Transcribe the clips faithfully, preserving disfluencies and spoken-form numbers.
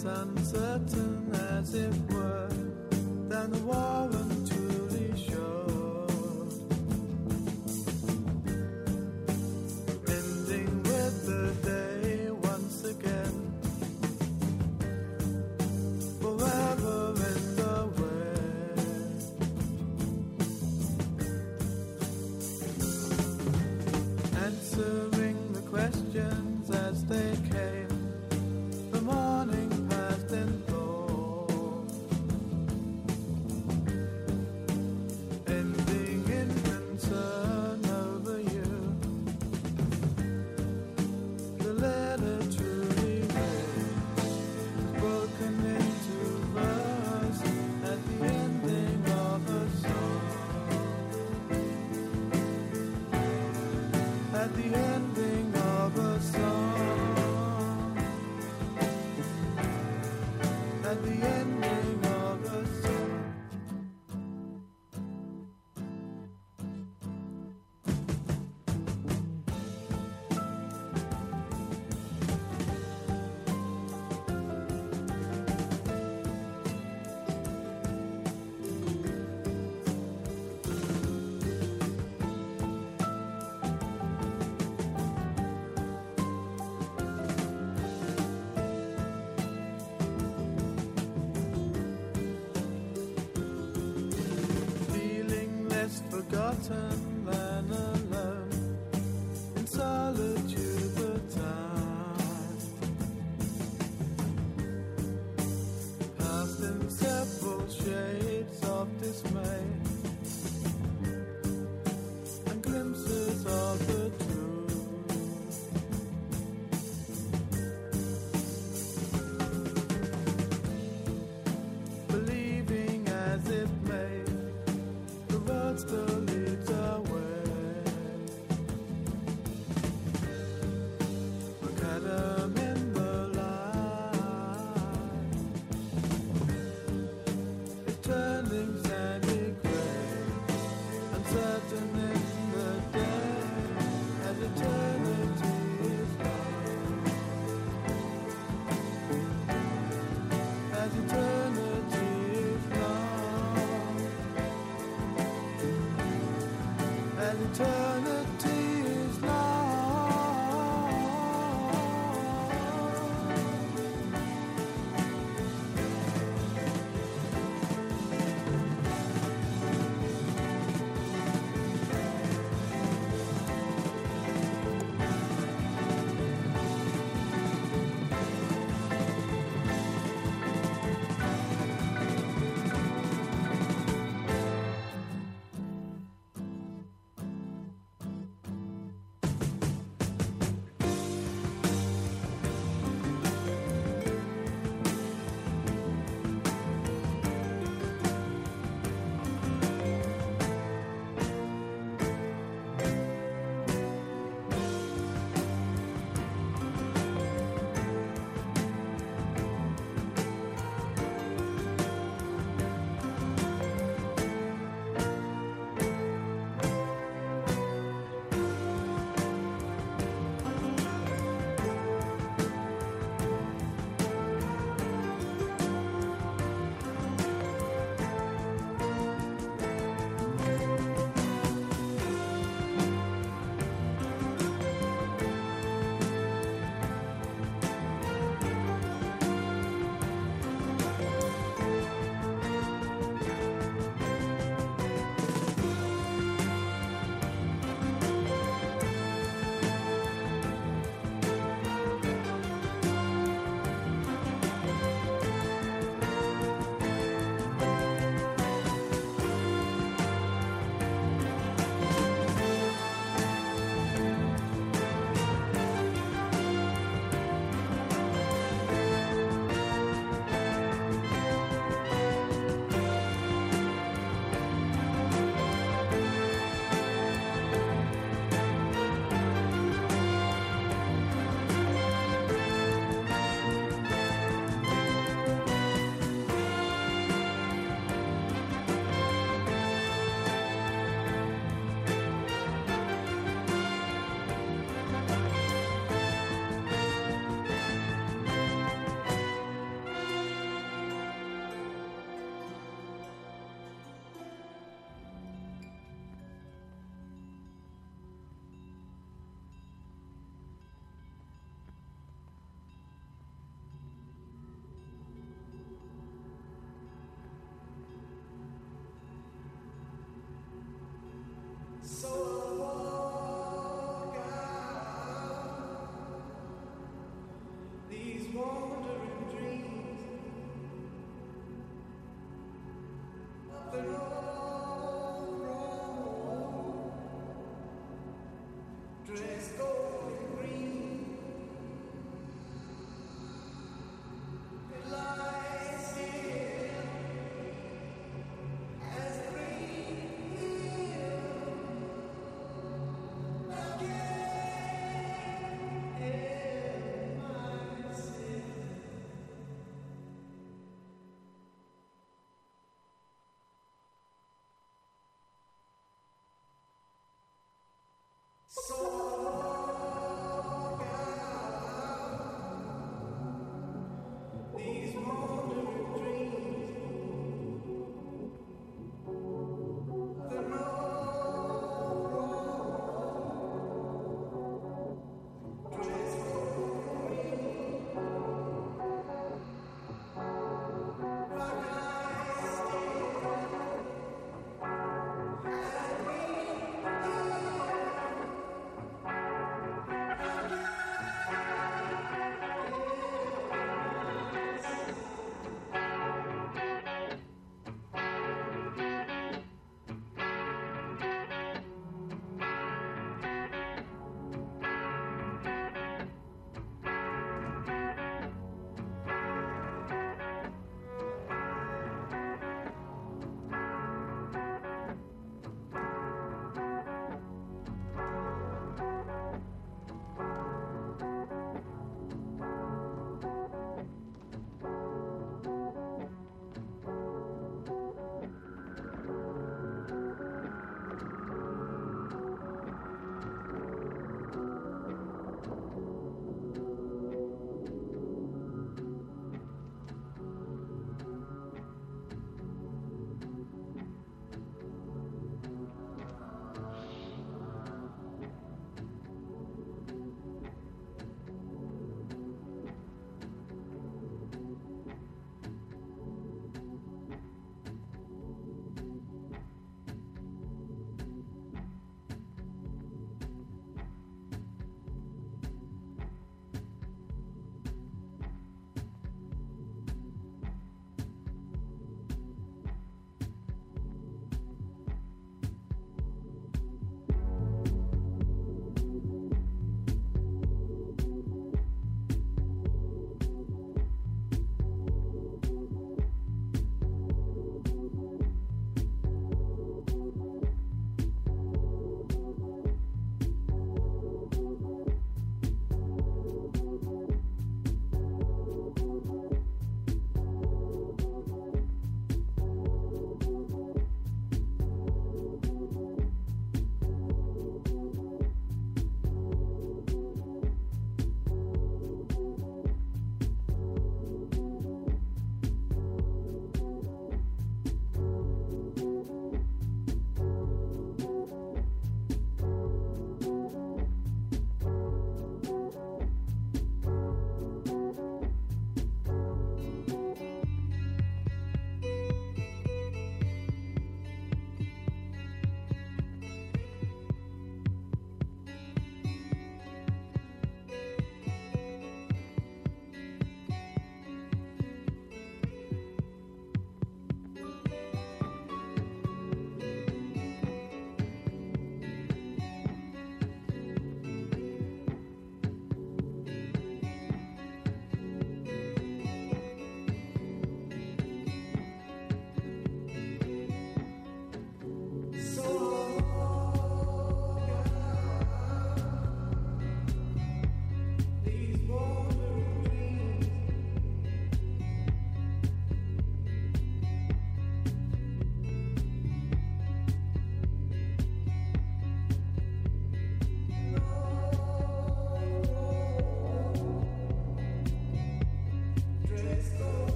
It's uncertain as it were, than the warrant truly showed. Ending with the day once again, forever in the way. Answering the questions as they came, the morning passed in thought, ending in concern over you. The letter truly read, broken into verse at the ending of a song. At the ending of a song. At the ending of a song. Forgotten than alone, in solitude the time passed in several shades of dismay, and glimpses of the truth. Believing as it may, the road still leads away. Macadam in the light, it's turning sandy grey, uncertain in the day, as eternity is long, as eternity is long. And eternity is long.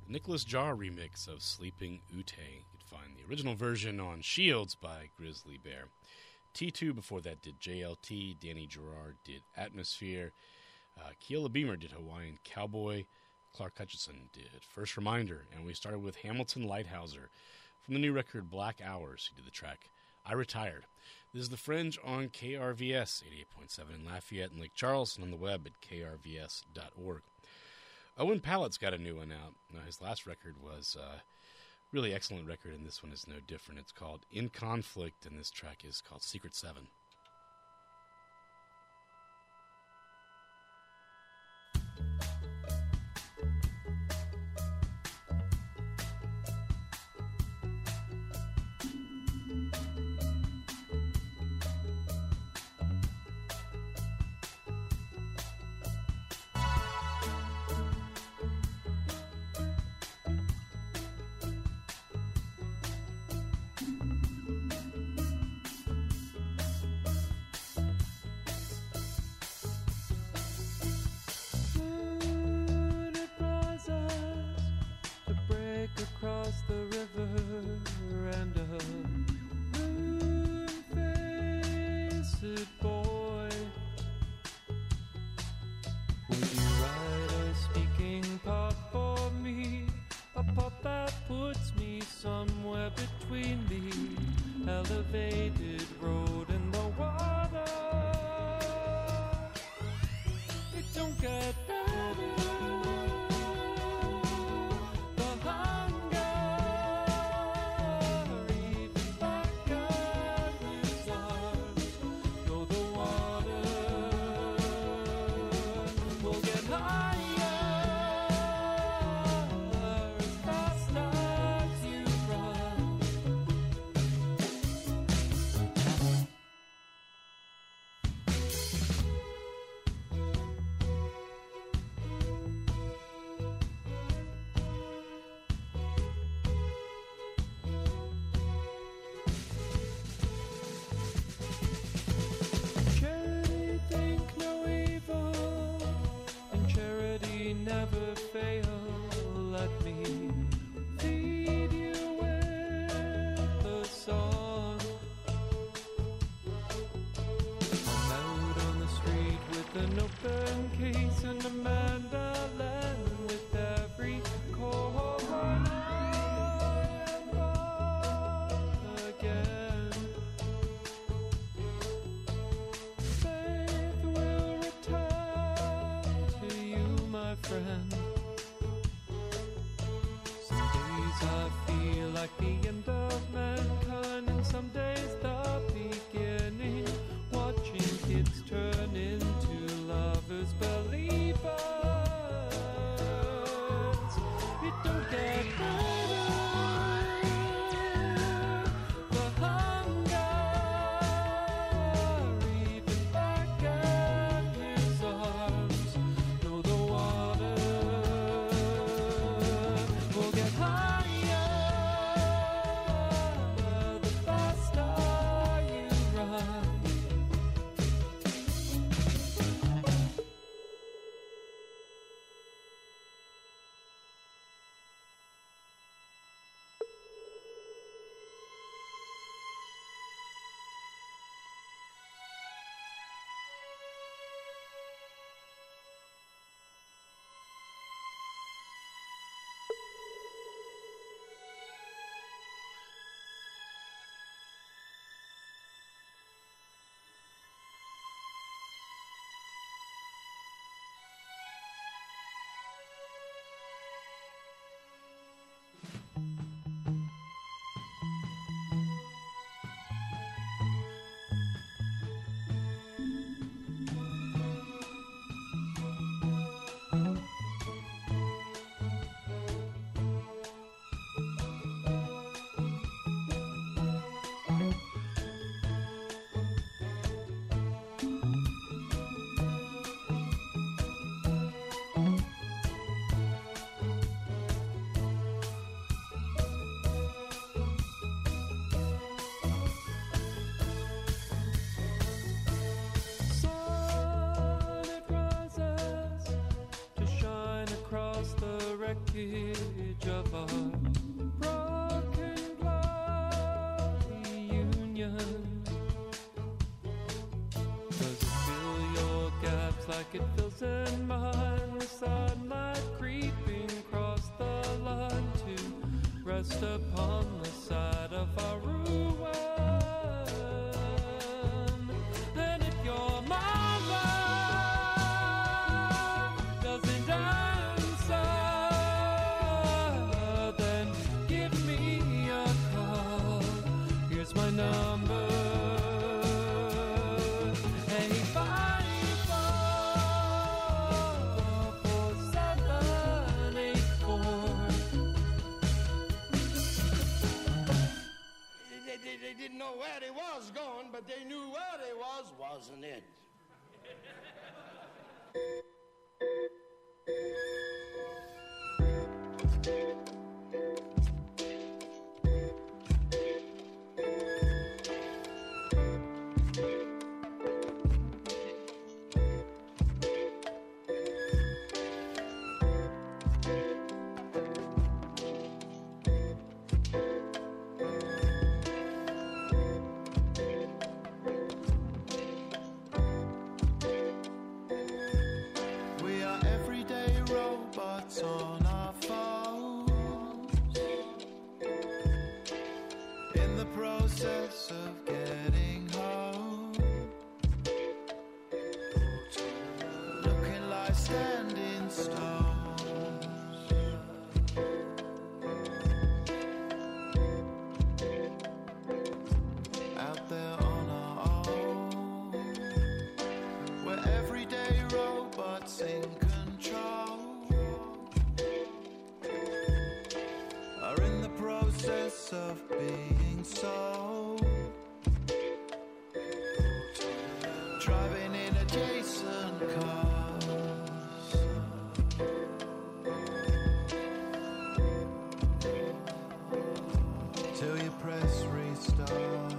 Nicholas Jar remix of Sleeping Ute. You can find the original version on Shields by Grizzly Bear. T two before that did J L T. Danny Gerard did Atmosphere. Uh, Keola Beamer did Hawaiian Cowboy. Clark Hutchison did First Reminder. And we started with Hamilton Lighthouser from the new record Black Hours. He did the track I Retired. This is The Fringe on K R V S eighty-eight point seven in Lafayette and Lake Charles, and on the web at k r v s dot org. Owen Pallett's got a new one out. Now, his last record was a uh, really excellent record, and this one is no different. It's called In Conflict, and this track is called Secret Seven. Watching kids turn into lovers, believers. like it fills in mine. Sunlight creeping across the line to rest upon the side of our ruin. Then if your mother doesn't answer, then give me a call. Here's my number. Eight five four four seven eight four. They, they, they didn't know where they was going, but they knew where they was, wasn't it? We are everyday robots on our phones, in the process of getting home, looking like standing stones, out there on our own. We're everyday robots in control, are in the process of being sold, driving in adjacent cars, till you press restart.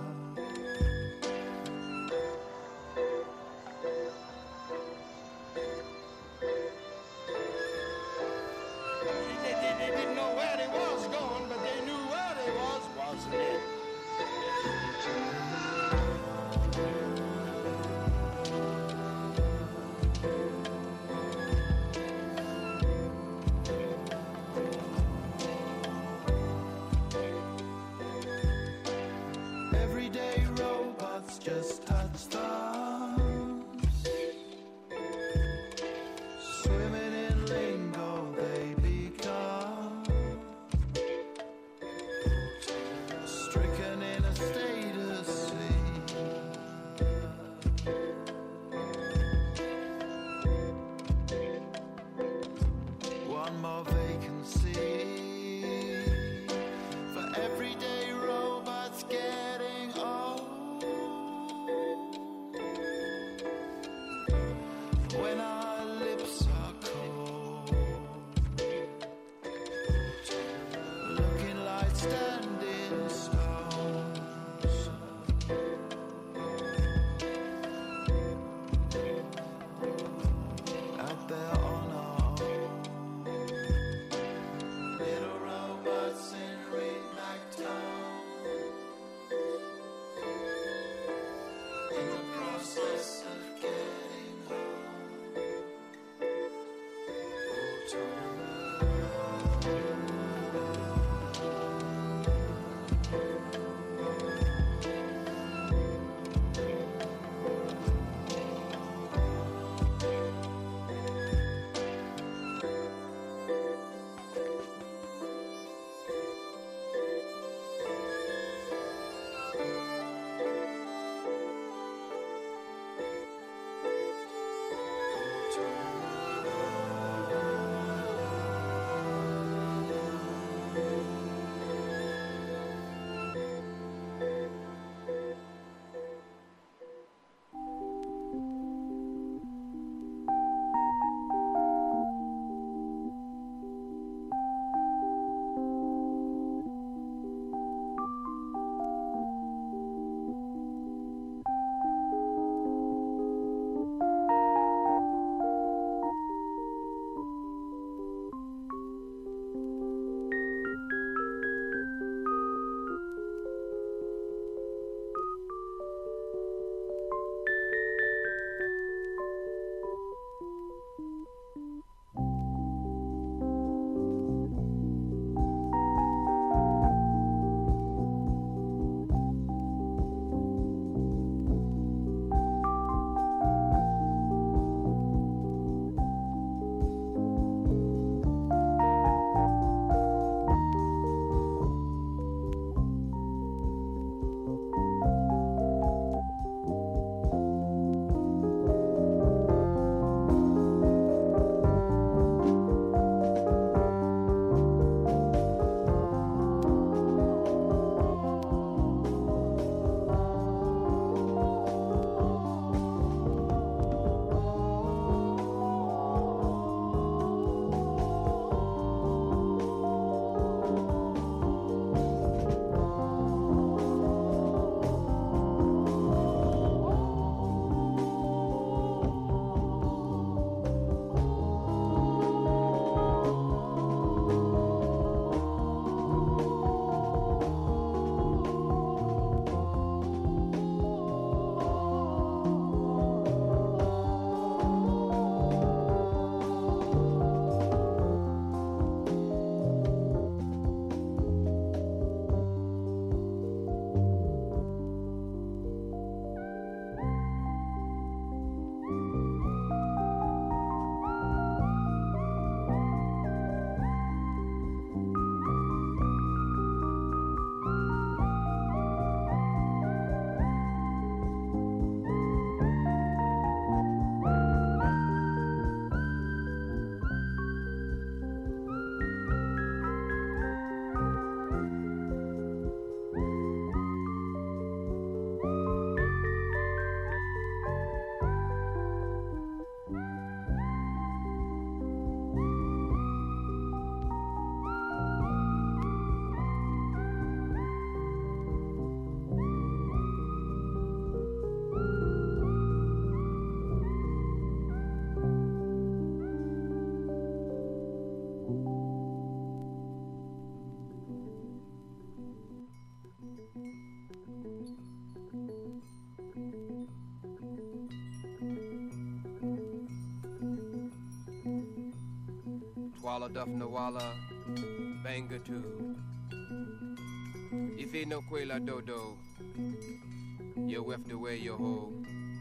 They, they, they didn't know where they was going, but they knew where they was, wasn't it? Everyday robots just touch thumbs, swimming in lingo they become, stricken in a state of sleep. One more vacancy for everyday robots getting old. When our lips are cold, looking like standing stones, out there on our own. Little robots in ring-like tones, in the process of getting home. Duff Nawala, Bangatu, Ife no Quela Dodo, you whiffed away your hoe.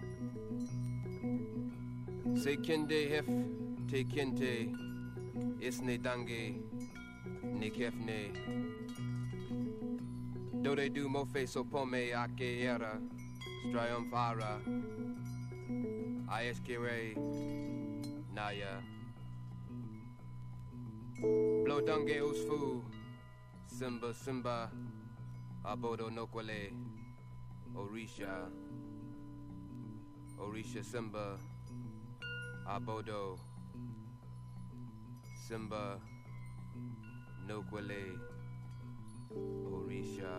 Say Kinde Hef, Te Kinte, Isne Dange, Ne Kefne. Do they do mofe so pome ake era, Striumphara, Ieskere, Naya. Blow Dange Usfu, Simba Simba, Abodo Nokwale, Orisha, Orisha Simba, Abodo, Simba, Nokwale, Orisha,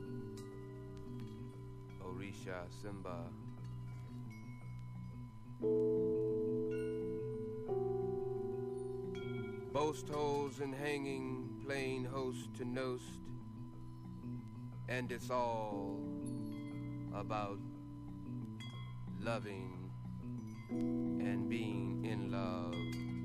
Orisha Simba. Boast holes and hanging, plain host to nost, and it's all about loving and being in love.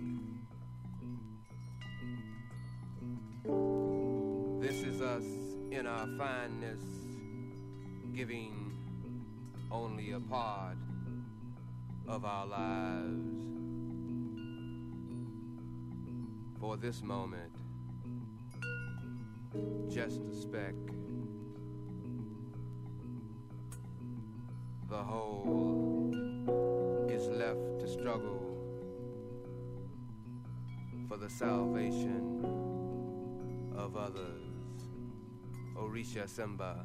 This is us in our fineness, giving only a part of our lives for this moment, just a speck. The whole is left to struggle for the salvation of others. Orisha Simba.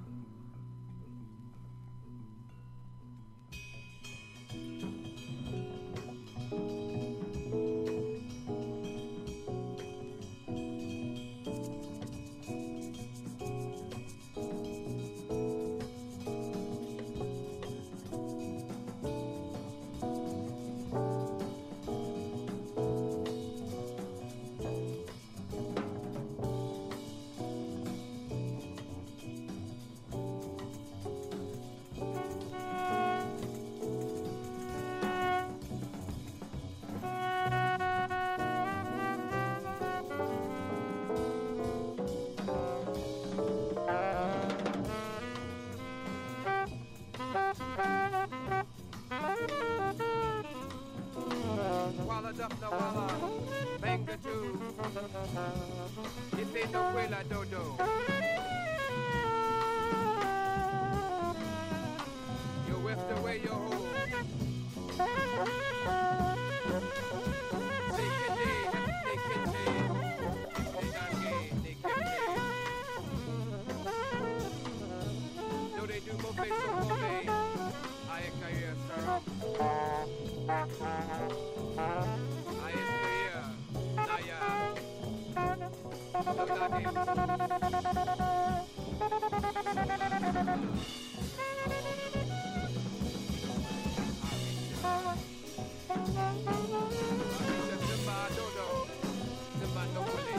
Walla duff na walla, banga too. If they no quela dodo. You whiffed away your hole. Say kinde, say kinde, say dange, say kinde. No, they do more face on me. I career, sir. I am here, Naya. Simba Dodo, Simba Nokwale.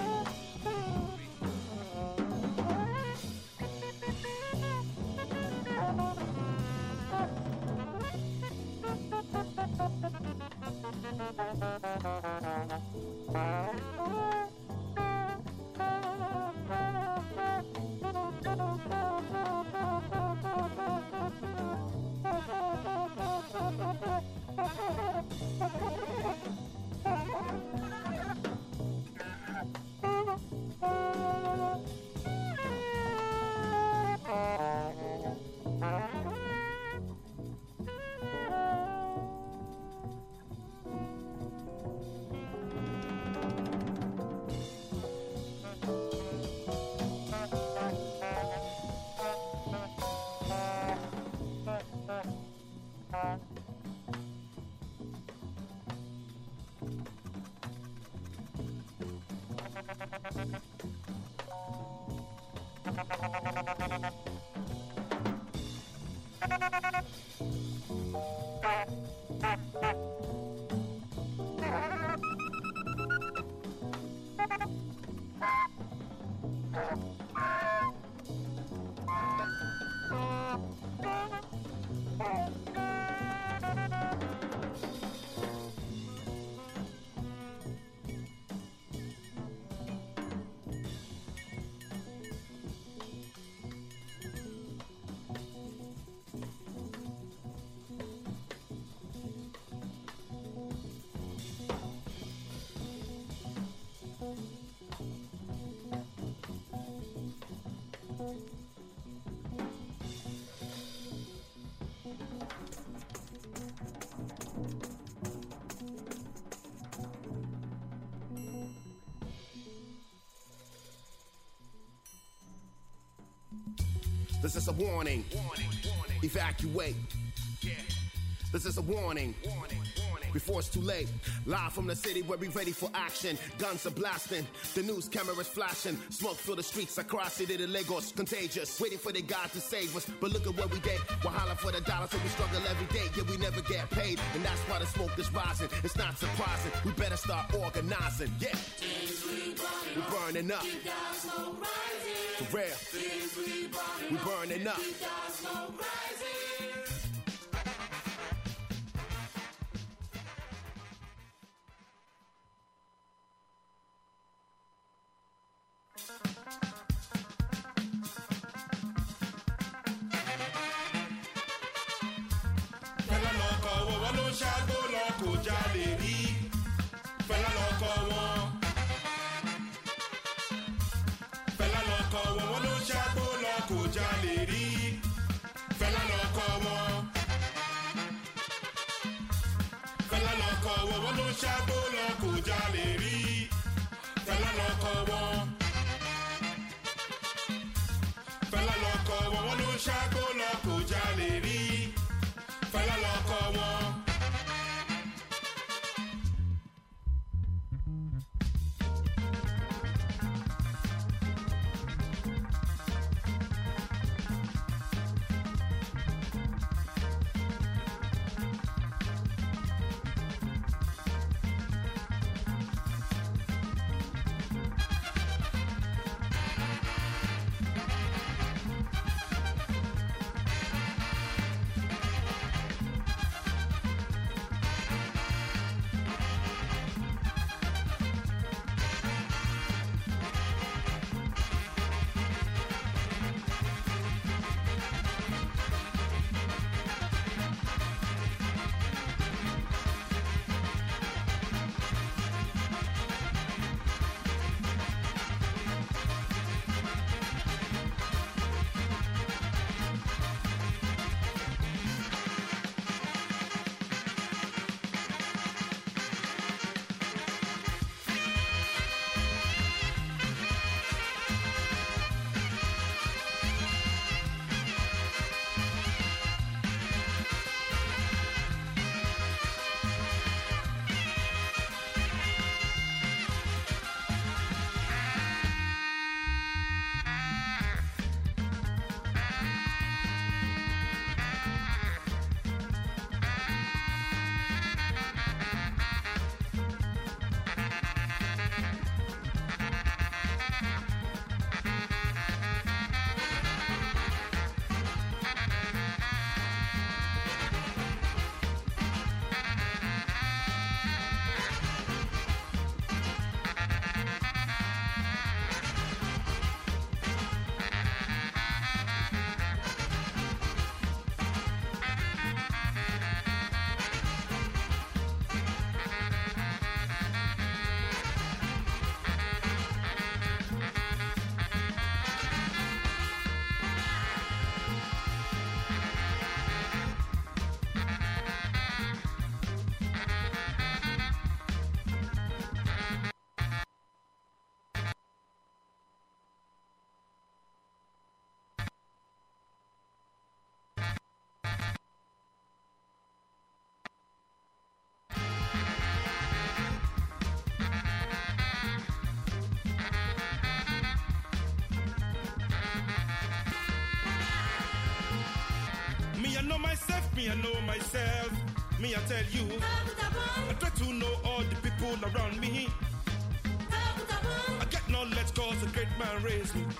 This is a warning. Evacuate. This is a warning. Before it's too late. Live from the city where we ready for action. Guns are blasting, the news cameras flashing. Smoke fill the streets across city to Lagos. Contagious, waiting for the God to save us. But look at what we did. We're hollering for the dollar, so we struggle every day. Yeah, we never get paid, and that's why the smoke is rising. It's not surprising, we better start organizing. Yeah, we're burning up. For real, we're burning up. Me, I know myself, me, I know myself. Me, I tell you. I try to know all the people around me. I get knowledge cause the great man raised me.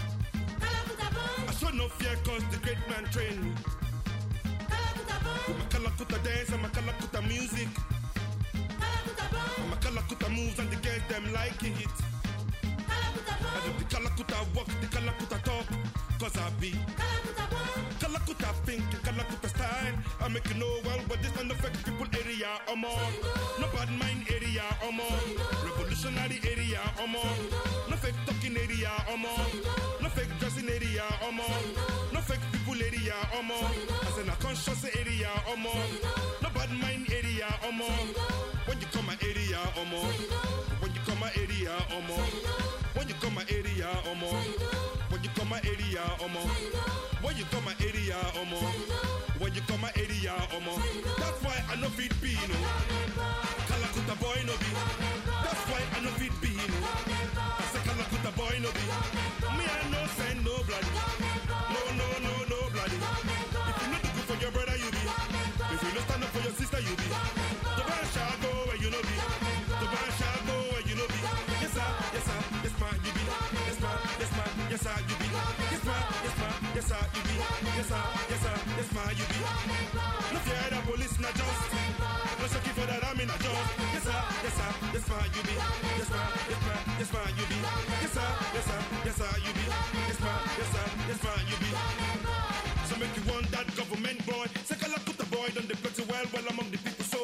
I show no fear cause the great man trained me. With my Kalakuta dance and my Kalakuta music. And my Kalakuta moves and the girls them like it. And if the Kalakuta walk, the Kalakuta talk. Cause I be Kalakuta think, Kalakuta style. I make you know well, but this don't affect people area or more. No bad mind area or more. Revolutionary area or more. No fake talking area or more. No fake dressing area or more. No fake people area or more. As in a conscious area or more. No bad mind area or more. When you come my area or more. When you come my area or more. When you come my area or more. When you come my area or more. When you come my area, omo. When you come my area, omo. That's why I know fit be, no. Kalakuta boy no be. That's why I know fit be, no. I say Kalakuta boy no be. Me I no send no bloody. No, no, no, no bloody. If you not good for your brother, you be. If you not stand up for your sister, you be. The man shall go where you know be. The man shall go where you know be. Yes sir, yes sir, yes man, you be. Yes man, yes man, yes sir, you be. Yes man, yes man, yes sir, you be. Yes sir, yes sir, yes man, you be. No fear the police not just. No shaky for that I'm in a job. Yes sir, yes sir, yes man, you be. Yes man, yes man, yes man, you be. Yes sir, yes sir, yes sir, you be. Yes man, yes sir, yes man, you be. So make you want that government boy. Say Kalakuta boy, done the pretty well, well among the people. So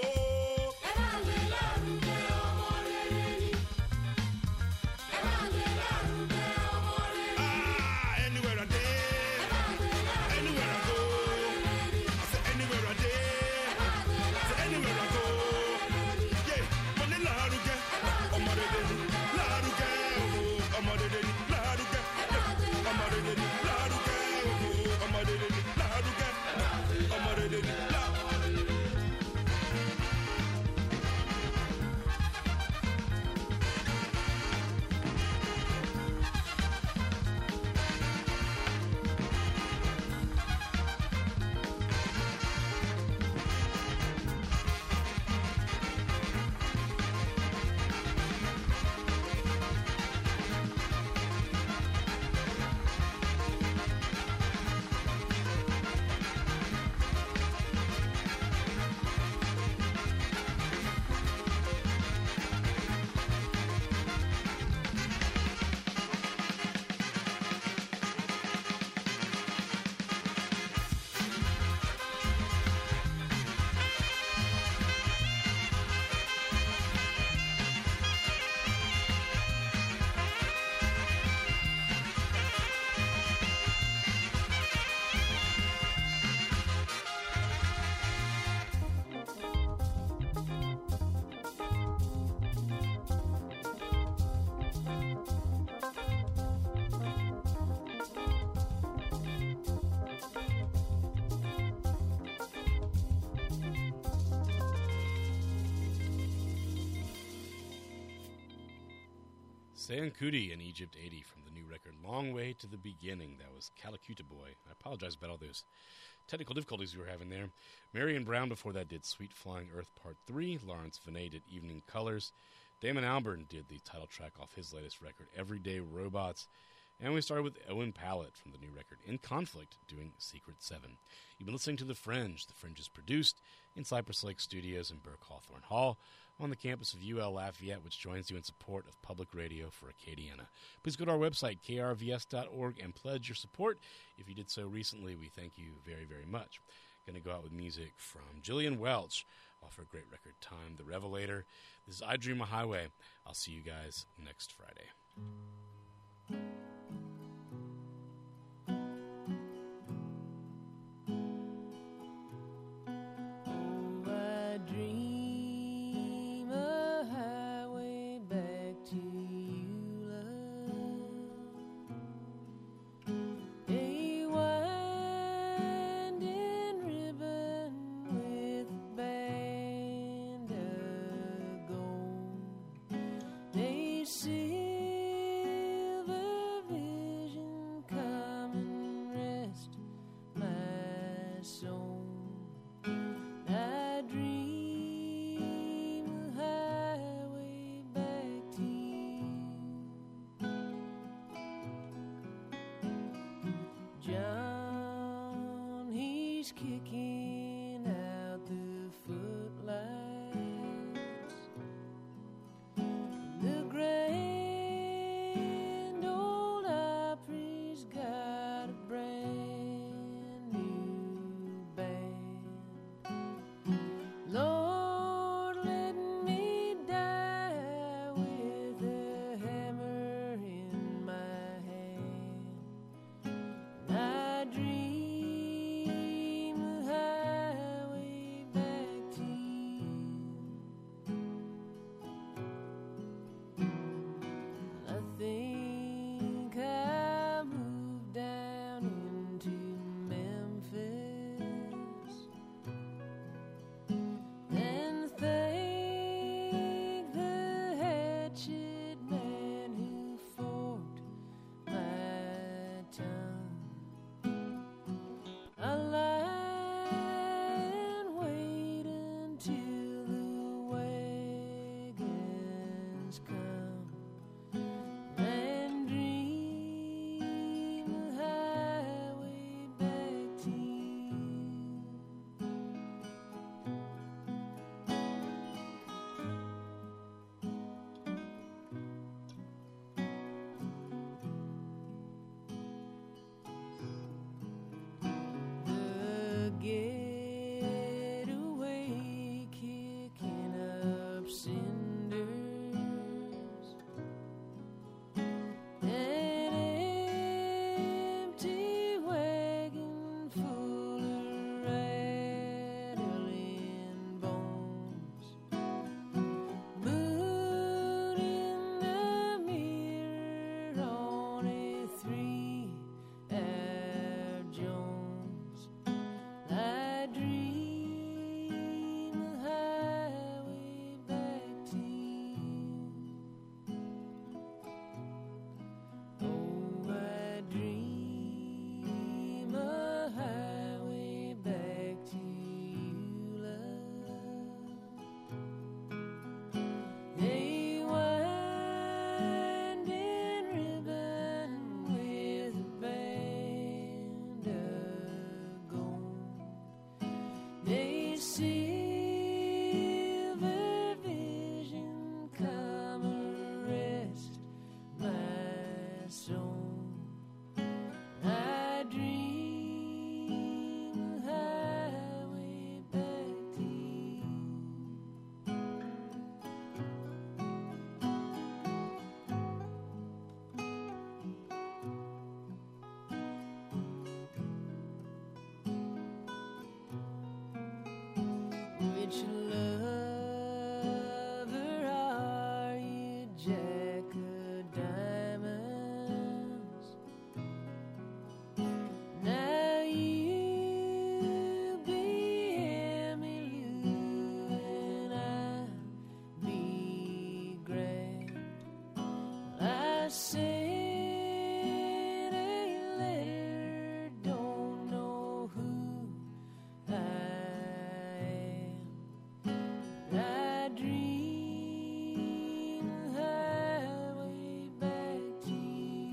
ah, anywhere I dare, anywhere I go. I say anywhere I dare, say anywhere I go. Yeah, money la ruge, oh my daddy, la ruge, oh my daddy, la ruge, oh my daddy, la ruge, oh my daddy, la ruge, oh my daddy, la. Seyan Kuti and Egypt eighty from the new record Long Way to the Beginning. That was Kalakuta Boy. I apologize about all those technical difficulties we were having there. Marion Brown before that did Sweet Flying Earth Part three. Lawrence Venet did Evening Colors. Damon Albarn did the title track off his latest record, Everyday Robots. And we started with Owen Pallett from the new record In Conflict doing Secret seven. You've been listening to The Fringe. The Fringe is produced in Cypress Lake Studios in Burke Hawthorne Hall on the campus of U L Lafayette, which joins you in support of public radio for Acadiana. Please go to our website, k r v s dot org, and pledge your support. If you did so recently, we thank you very, very much. Going to go out with music from Jillian Welch off her great record, Time the Revelator. This is I Dream a Highway. I'll see you guys next Friday. Silver I sent a letter, don't know who I am. I dream the highway back to you.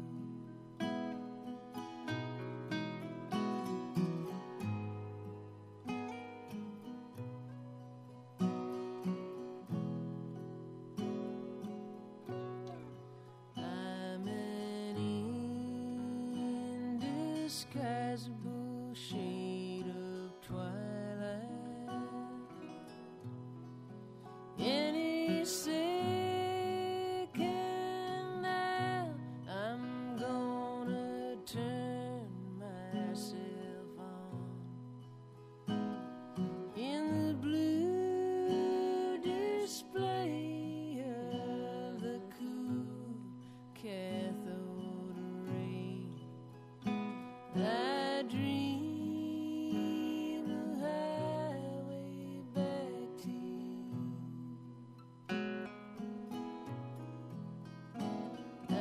I'm an indisguisable shade of twilight. Any second now, I'm gonna turn myself on. In the blue display of the cool cathode ray, I dream the highway back to you. I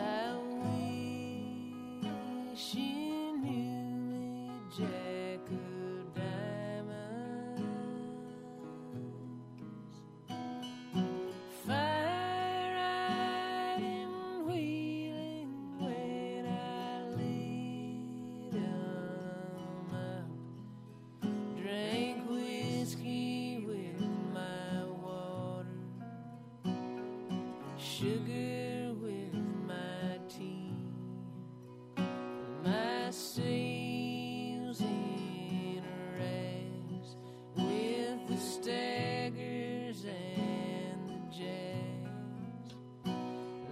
wish you knew me, Jack of diamonds. Fire riding, wheeling when I lit 'em up. Drank whiskey with my water, sugar with my tea. My sails in rags with the staggers and the jazz. I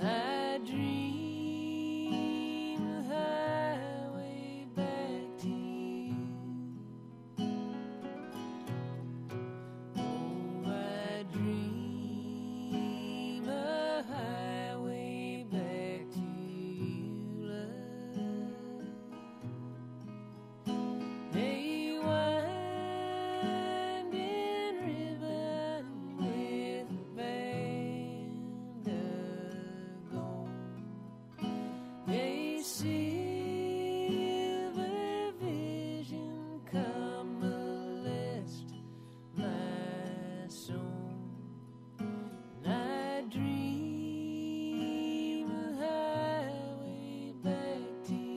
dream the highway back to you. Oh, I dream a highway back to you, love. A winding ribbon with a band of gold, a silver vision come molest my soul. I dream a highway back to you.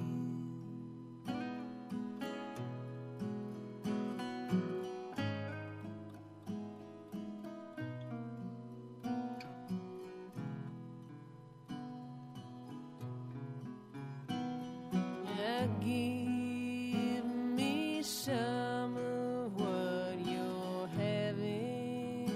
Now give me some of what you're having.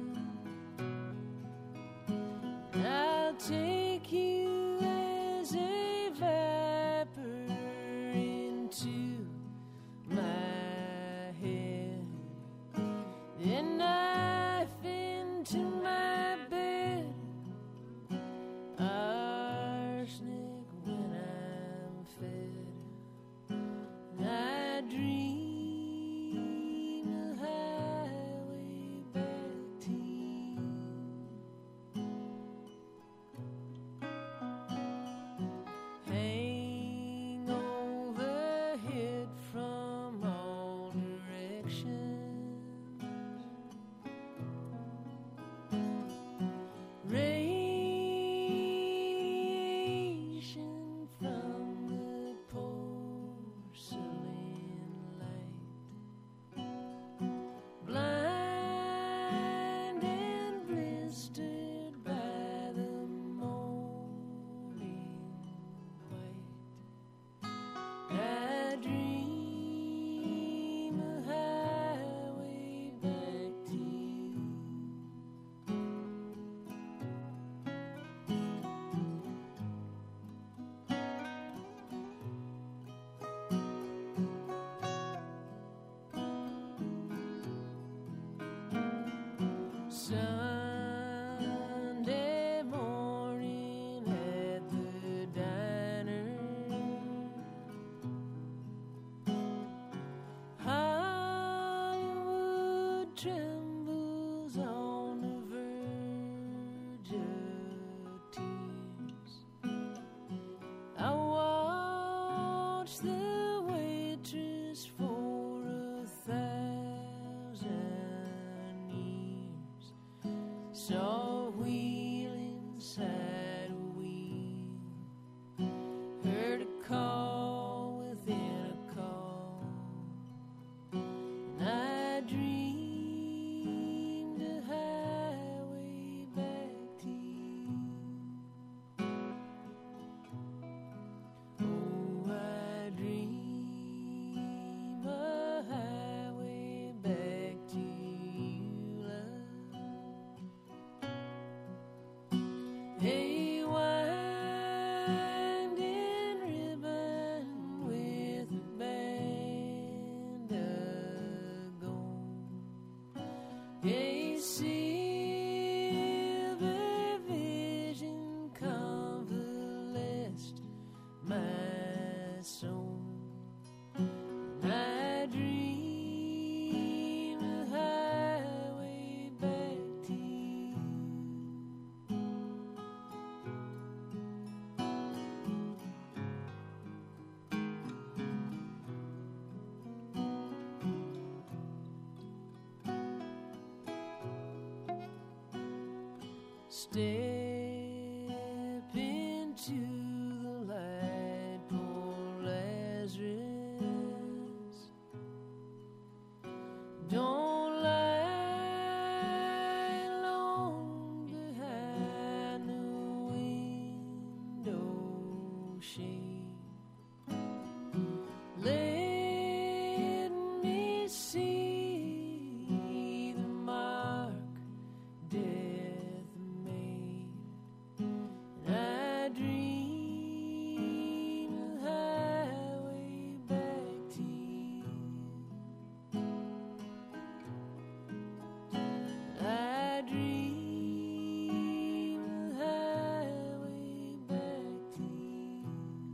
I'll take you as a viper into my head, then knife into my bed. Arsenic when I'm fed. I dream a highway back to you. Hang overhead from all directions. Radiation from the porcelain light. Blind and blistered by the morning white. I dream a highway back to you. Sunday morning at the diner, Hollywood trembles on the verge of tears. A silver vision convalesced my soul. I dream a highway back to you. Step into the light, poor Lazarus. Don't lie alone behind the window shade. Let me see the mark death made. And I dream a highway back to you. I dream a highway back to you.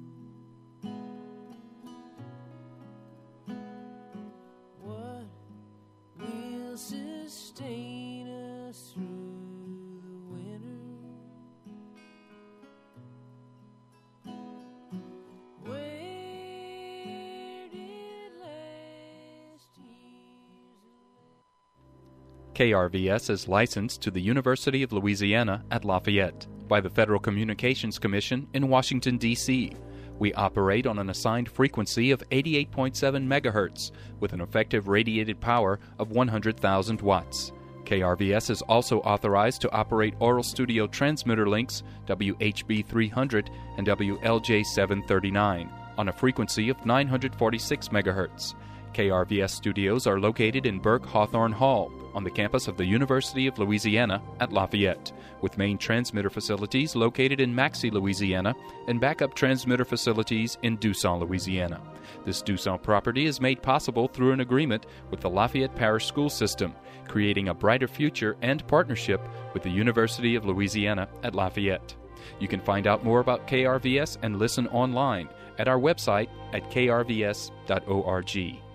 What will sustain us through the winter? Where did last year's K R V S is licensed to the University of Louisiana at Lafayette by the Federal Communications Commission in Washington, D C We operate on an assigned frequency of eighty-eight point seven megahertz with an effective radiated power of one hundred thousand watts. K R V S is also authorized to operate Oral Studio transmitter links W H B three hundred and W L J seven thirty-nine on a frequency of nine hundred forty-six megahertz. K R V S studios are located in Burke Hawthorne Hall on the campus of the University of Louisiana at Lafayette, with main transmitter facilities located in Maxey, Louisiana, and backup transmitter facilities in Dusson, Louisiana. This Dusson property is made possible through an agreement with the Lafayette Parish School System, creating a brighter future and partnership with the University of Louisiana at Lafayette. You can find out more about K R V S and listen online at our website at k r v s dot org.